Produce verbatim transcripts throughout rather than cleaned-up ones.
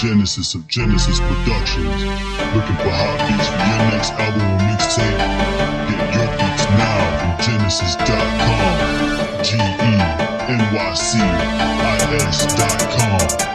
Genesis of Genesis Productions. Looking for hot beats for your next album or mixtape? Get your beats now from Genesis dot com. G E N Y C I S dot com.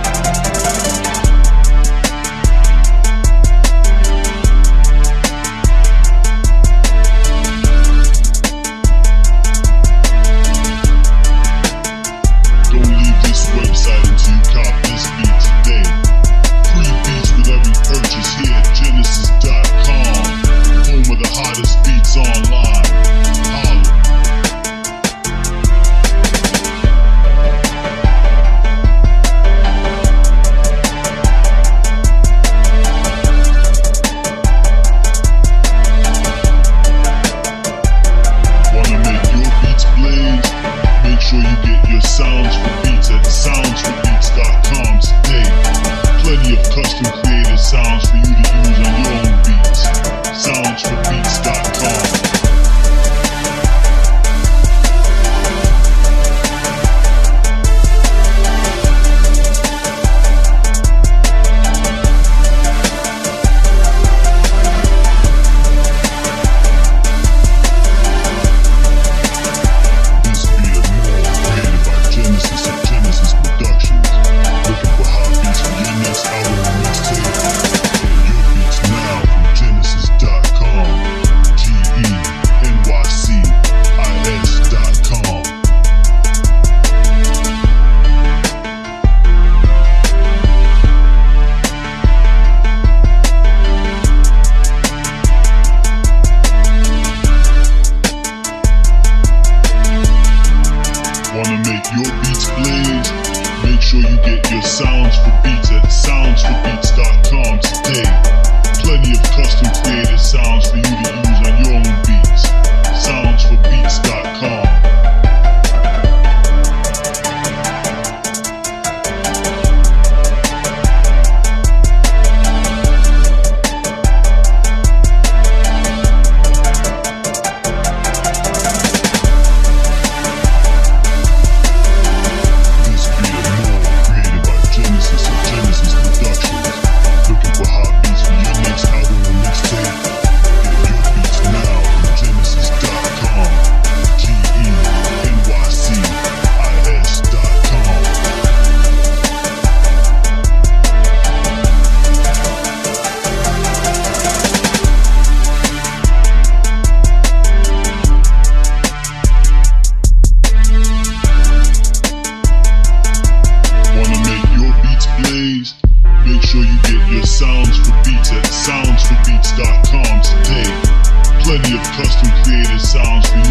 Wanna make your beats blaze? Make sure you get your sounds for beats at sounds for beats dot com today. Plenty of custom created sounds for you to use on your own beats. sounds for beats dot com. Make sure you get your sounds for beats at sounds for beats dot com today. Plenty of custom created sounds for you